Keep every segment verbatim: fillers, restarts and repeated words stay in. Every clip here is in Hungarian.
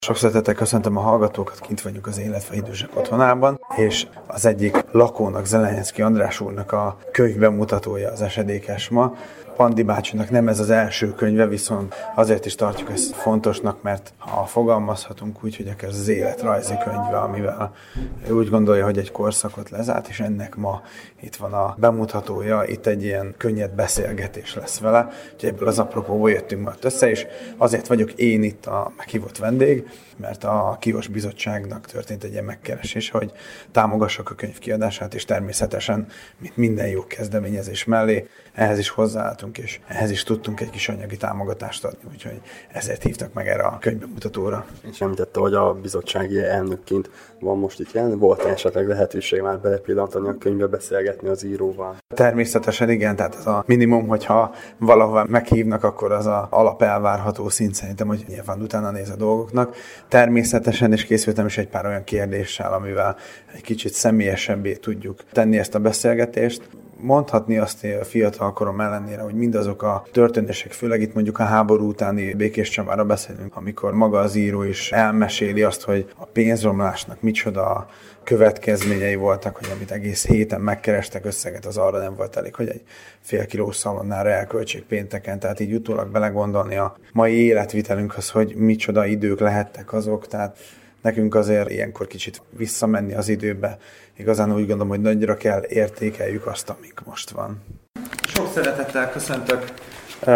Sok szeretettel köszöntöm a hallgatókat, kint vagyunk az Életve idősek otthonában, és az egyik lakónak, Zelenyeszky András úrnak a könyv bemutatója az esedékes ma. Bandi bácsinak nem ez az első könyve, viszont azért is tartjuk ezt fontosnak, mert ha fogalmazhatunk úgy, hogy ez az életrajzi könyve, amivel ő úgy gondolja, hogy egy korszakot lezárt, és ennek ma itt van a bemutatója, itt egy ilyen könnyed beszélgetés lesz vele, úgyhogy ebből az apropóból jöttünk majd össze, és azért vagyok én itt a meghívott vendég, mert a Kios Bizottságnak történt egy ilyen megkeresés, hogy támogassak a könyv kiadását, és természetesen, mint minden jó kezdeményezés mellé, ehhez is hozzáálltunk, és ehhez is tudtunk egy kis anyagi támogatást adni, úgyhogy ezért hívtak meg erre a könyvbemutatóra. És említette, hogy a bizottsági elnökként van most itt jelen, volt esetleg lehetőség már belepillantani a könyvbe, beszélgetni az íróval? Természetesen igen, tehát ez a minimum, hogyha valahova meghívnak, akkor az a alapelvárható szint szerintem, hogy nyilván utána néz a dolgoknak. Természetesen, és készültem is egy pár olyan kérdéssel, amivel egy kicsit személyesebbé tudjuk tenni ezt a beszélgetést. Mondhatni azt a fiatal korom ellenére, hogy mindazok a történések, főleg itt mondjuk a háború utáni Békés Csabára beszélünk, amikor maga az író is elmeséli azt, hogy a pénzromlásnak micsoda következményei voltak, hogy amit egész héten megkerestek összeget, az arra nem volt elég, hogy egy fél kilós szalonnára elköltsék pénteken, tehát így utólag belegondolni a mai életvitelünkhöz, hogy micsoda idők lehettek azok, tehát nekünk azért ilyenkor kicsit visszamenni az időbe. Igazán úgy gondolom, hogy nagyra kell értékeljük azt, amik most van. Sok szeretettel köszöntök uh,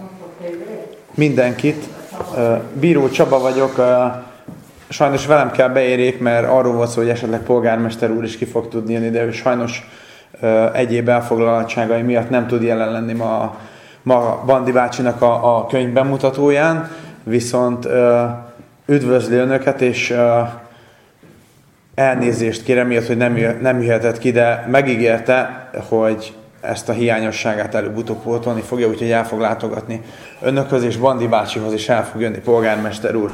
mindenkit. Uh, Bíró Csaba vagyok. Uh, sajnos velem kell beérjék, mert arról volt szó, hogy esetleg polgármester úr is ki fog tudni jönni, de ő sajnos uh, egyéb elfoglaltságai miatt nem tud jelen lenni ma, ma Bandi bácsinak a, a könyv bemutatóján. Viszont uh, üdvözli önöket, és uh, elnézést kérem miatt, hogy nem, nem jöhetett ki, de megígérte, hogy ezt a hiányosságát előbb-utóbb pótolni fogja, úgyhogy el fog látogatni önökhöz, és Bandi bácsihoz is el fog jönni, polgármester úr.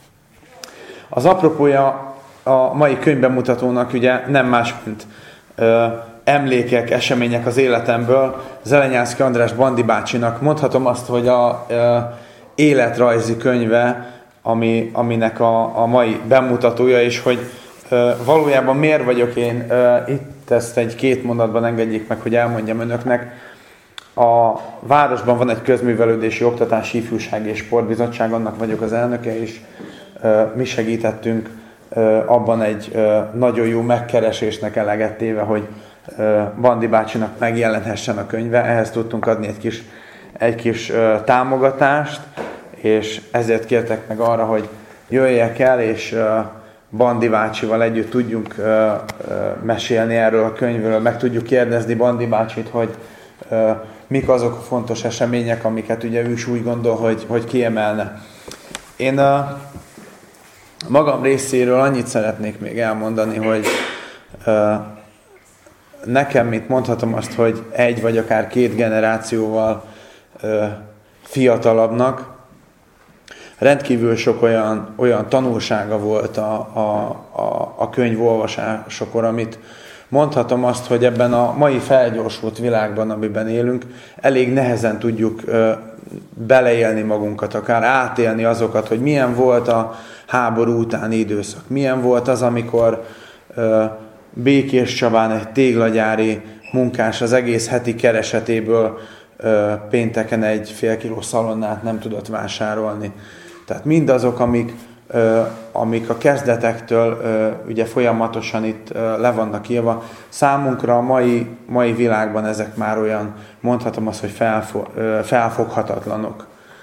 Az apropója a mai könyvbemutatónak ugye nem más, mint uh, emlékek, események az életemből. Zelenyeszky András Bandi bácsinak mondhatom azt, hogy a uh, életrajzi könyve, Ami, aminek a, a mai bemutatója, és hogy uh, valójában miért vagyok én uh, itt, ezt egy két mondatban engedjék meg, hogy elmondjam önöknek. A városban van egy közművelődési, oktatási, ifjúsági és sportbizottság, annak vagyok az elnöke, és uh, mi segítettünk uh, abban egy uh, nagyon jó megkeresésnek eleget téve, hogy uh, Bandi bácsinak megjelenhessen a könyve. Ehhez tudtunk adni egy kis, egy kis uh, támogatást, és ezért kértek meg arra, hogy jöjjek el, és uh, Bandi bácsival együtt tudjunk uh, uh, mesélni erről a könyvről, meg tudjuk kérdezni Bandi bácsit, hogy uh, mik azok a fontos események, amiket ugye ő is úgy gondol, hogy, hogy kiemelne. Én uh, magam részéről annyit szeretnék még elmondani, hogy uh, nekem, mint mondhatom azt, hogy egy vagy akár két generációval uh, fiatalabbnak, rendkívül sok olyan, olyan tanulsága volt a, a, a, a könyv olvasásakor, amit mondhatom azt, hogy ebben a mai felgyorsult világban, amiben élünk, elég nehezen tudjuk ö, beleélni magunkat, akár átélni azokat, hogy milyen volt a háború utáni időszak, milyen volt az, amikor ö, Békés Csabán egy téglagyári munkás az egész heti keresetéből ö, pénteken egy fél kilós szalonnát nem tudott vásárolni. Tehát mindazok, amik, ö, amik a kezdetektől ö, ugye folyamatosan itt ö, le vannak írva, számunkra a mai, mai világban ezek már olyan, mondhatom azt, hogy felfo, ö, felfoghatatlanok.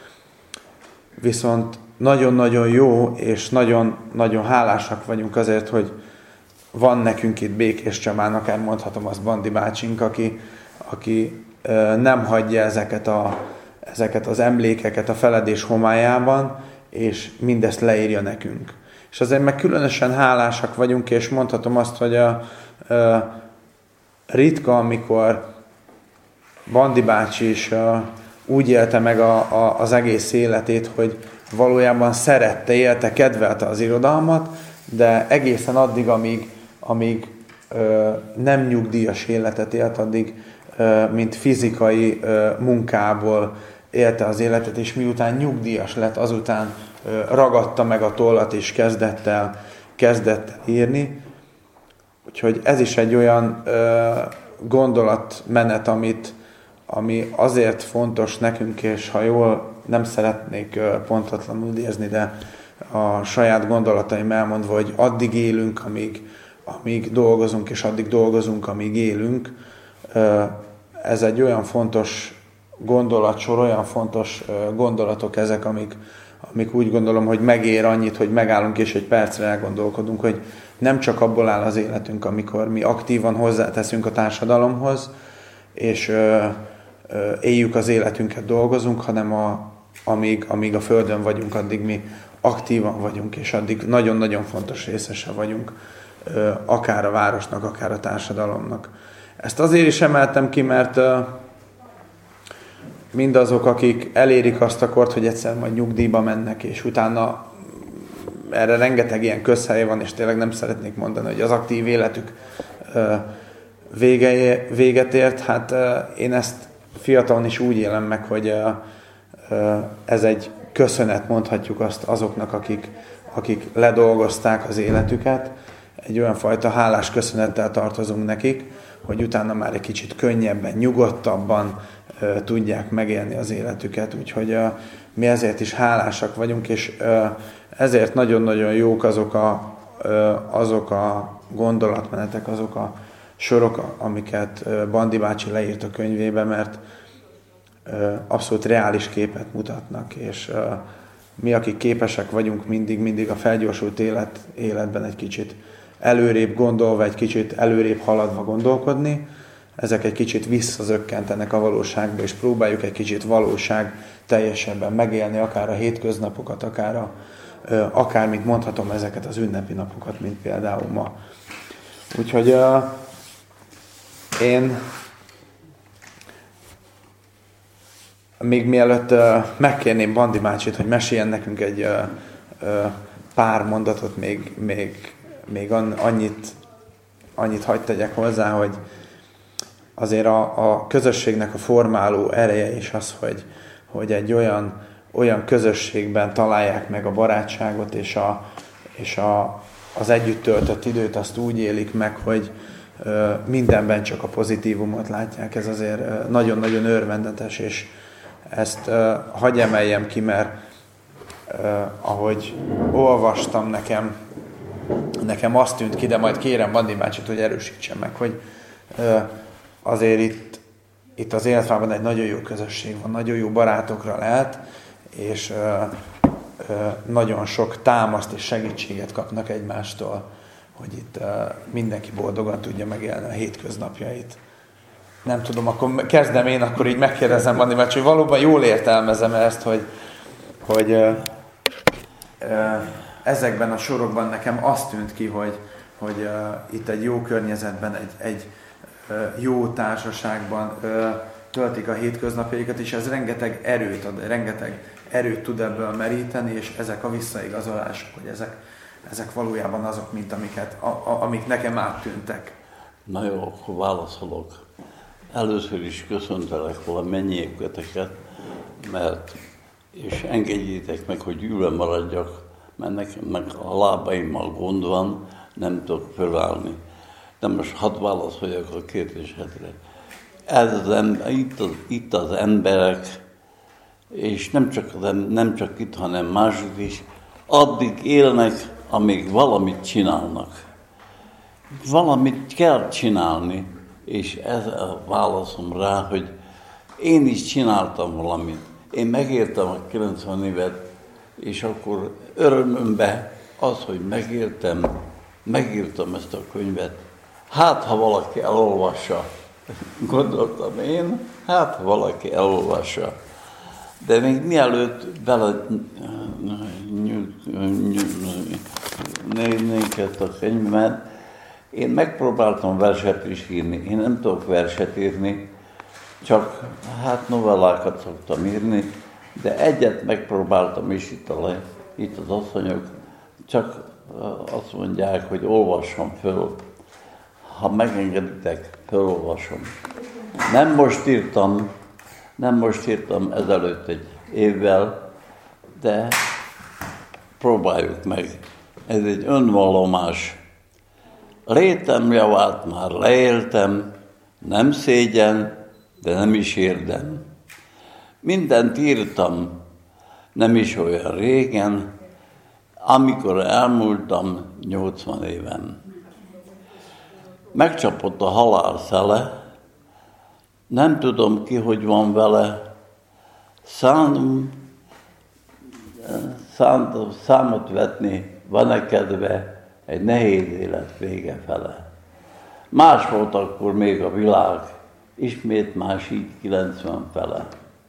Viszont nagyon-nagyon jó, és nagyon-nagyon hálásak vagyunk azért, hogy van nekünk itt Békés Csabán, akár mondhatom azt Bandi bácsink, aki, aki ö, nem hagyja ezeket, a, ezeket az emlékeket a feledés homályában, és mindezt leírja nekünk. És azért meg különösen hálásak vagyunk, és mondhatom azt, hogy a, a ritka, amikor Bandi bácsi is a, úgy élte meg a, a, az egész életét, hogy valójában szerette, élte, kedvelte az irodalmat, de egészen addig, amíg, amíg ö, nem nyugdíjas életet élt, addig, ö, mint fizikai ö, munkából élte az életet, és miután nyugdíjas lett, azután ragadta meg a tollat és kezdett el, kezdett el írni. Úgyhogy ez is egy olyan gondolatmenet, amit, ami azért fontos nekünk, és ha jól nem szeretnék pontatlanul idézni, de a saját gondolataim elmondva, hogy addig élünk, amíg, amíg dolgozunk, és addig dolgozunk, amíg élünk. Ez egy olyan fontos gondolatsor, olyan fontos gondolatok ezek, amik, amik úgy gondolom, hogy megér annyit, hogy megállunk és egy percre elgondolkodunk, hogy nem csak abból áll az életünk, amikor mi aktívan hozzáteszünk a társadalomhoz, és ö, ö, éljük az életünket, dolgozunk, hanem a, amíg, amíg a Földön vagyunk, addig mi aktívan vagyunk, és addig nagyon-nagyon fontos részese vagyunk, ö, akár a városnak, akár a társadalomnak. Ezt azért is emeltem ki, mert ö, mindazok, akik elérik azt a kort, hogy egyszer majd nyugdíjba mennek, és utána erre rengeteg ilyen közhely van, és tényleg nem szeretnék mondani, hogy az aktív életük vége, véget ért. Hát én ezt fiatalon is úgy élem meg, hogy ez egy köszönet, mondhatjuk azt azoknak, akik, akik ledolgozták az életüket. Egy olyan fajta hálás köszönettel tartozunk nekik, hogy utána már egy kicsit könnyebben, nyugodtabban tudják megélni az életüket. Úgyhogy mi ezért is hálásak vagyunk, és ezért nagyon-nagyon jók azok a, azok a gondolatmenetek, azok a sorok, amiket Bandi bácsi leírt a könyvébe, mert abszolút reális képet mutatnak, és mi, akik képesek vagyunk mindig, mindig a felgyorsult élet, életben egy kicsit előrébb gondolva, egy kicsit előrébb haladva gondolkodni, ezek egy kicsit visszazökkentenek a valóságba, és próbáljuk egy kicsit valóság teljesebben megélni, akár a hétköznapokat, akár, a, akár mint mondhatom, ezeket az ünnepi napokat, mint például ma. Úgyhogy uh, én még mielőtt uh, megkérném Bandi bácsit, hogy meséljen nekünk egy uh, uh, pár mondatot, még, még, még annyit, annyit hadd tegyek hozzá, hogy azért a, a közösségnek a formáló ereje is az, hogy, hogy egy olyan, olyan közösségben találják meg a barátságot, és, a, és a, az együtt töltött időt azt úgy élik meg, hogy ö, mindenben csak a pozitívumot látják. Ez azért ö, nagyon-nagyon örvendetes, és ezt ö, hagyj emeljem ki, mert ö, ahogy olvastam, nekem, nekem azt tűnt ki, de majd kérem Bandi bácsit, hogy erősítsen meg, hogy ö, azért itt, itt az életvárban egy nagyon jó közösség van, nagyon jó barátokra lehet, és ö, ö, nagyon sok támaszt és segítséget kapnak egymástól, hogy itt ö, mindenki boldogan tudja megélni a hétköznapjait. Nem tudom, akkor kezdem én, akkor így megkérdezem Bandi bácsi, hogy valóban jól értelmezem ezt, hogy, hogy ö, ö, ezekben a sorokban nekem azt tűnt ki, hogy, hogy ö, itt egy jó környezetben, egy, egy jó társaságban ö, töltik a hétköznapjaikat, és ez rengeteg erőt ad, rengeteg erőt tud ebből meríteni, és ezek a visszaigazolások, hogy ezek, ezek valójában azok, mint amiket, a, a, amik nekem áttűntek. Na jó, akkor válaszolok. Először is köszöntelek valamennyiöteket, mert és engedjétek meg, hogy ülve maradjak, mert nekem meg a lábaimmal gond van, nem tudok fölállni. De most hadd válaszoljak a kérdésedre. Ez az ember, itt, az, itt az emberek, és nem csak, nem csak itt, hanem mások is, addig élnek, amíg valamit csinálnak. Valamit kell csinálni, és ez a válaszom rá, hogy én is csináltam valamit. Én megértem a kilencven évet, és akkor örömömbe az, hogy megértem, megírtam ezt a könyvet. Hát, ha valaki elolvassa, gondoltam én, hát, ha valaki elolvassa. De még mielőtt bele néznénk ezt a könyvet, én megpróbáltam verset is írni. Én nem tudok verset írni, csak hát novellákat szoktam írni, de egyet megpróbáltam is itt, a, itt az asszonyok, csak azt mondják, hogy olvassam föl. Ha megengeditek, felolvasom. Nem most írtam, nem most írtam ezelőtt egy évvel, de próbáljuk meg. Ez egy önvallomás. Létem javát már leéltem, nem szégyen, de nem is érdem. Mindent írtam, nem is olyan régen, amikor elmúltam nyolcvan éven. Megcsapott a halál szele, nem tudom ki, hogy van vele, Szánom, szántam számot vetni, van-e kedve egy nehéz élet vége fele. Más volt akkor még a világ, ismét más így kilencven fele.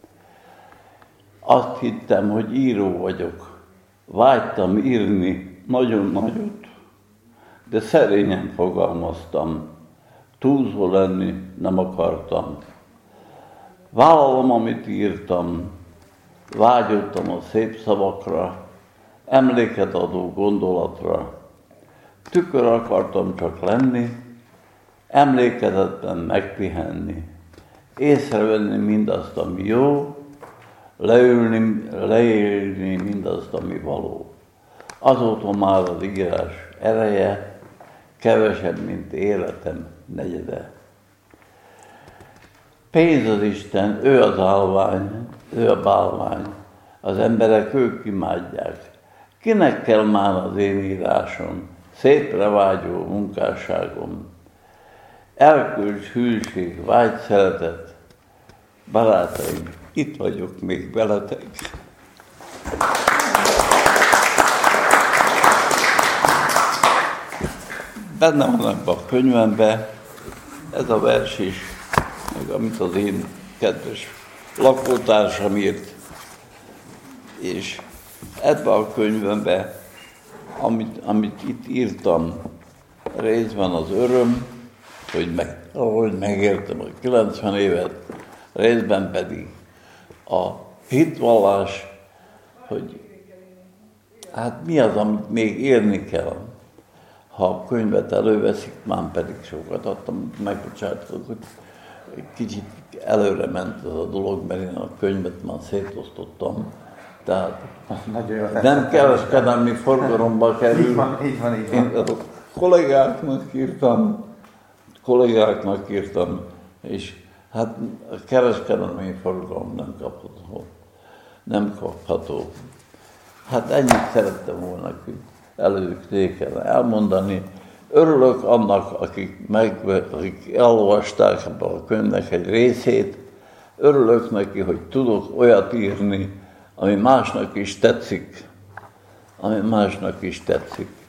Azt hittem, hogy író vagyok, vágytam írni nagyon nagyot, de szerényen fogalmaztam, túlzó lenni nem akartam. Vállalom, amit írtam, vágyottam a szép szavakra, emléket adó gondolatra. Tükör akartam csak lenni, emlékezetben megpihenni, észrevenni mindazt, ami jó, leülni, leélni mindazt, ami való. Azóta már az írás ereje kevesebb, mint életem negyede. Pénz az Isten, ő az állvány, ő a bálvány, az emberek ők imádják. Kinek kell már az én írásom, szépre vágyó munkásságom? Elkülds hűség, vágy, szeretet, barátaim, itt vagyok még veletek. Benne van ebben a könyvemben ez a vers is, meg amit az én kedves lakótársam írt. És ebben a könyvemben, amit, amit itt írtam, részben az öröm, hogy, meg, ahogy megértem a kilencven évet, részben pedig a hitvallás, hogy hát mi az, amit még érni kell. Ha a könyvet előveszik, már pedig sokat adtam, megbocsátok, hogy kicsit előre ment ez a dolog, mert én a könyvet már szétosztottam. Tehát nem kereskedelmi forgalomba kerül. Így van, így van, így van. Én a kollégáknak írtam, kollégáknak írtam, és hát a kereskedelmi forgalom nem kapható. Nem kapható. Hát ennyit szerettem volna előtt elmondani. Örülök annak, akik, meg, akik elolvasták ebben a könyvnek egy részét. Örülök neki, hogy tudok olyat írni, ami másnak is tetszik. Ami másnak is tetszik.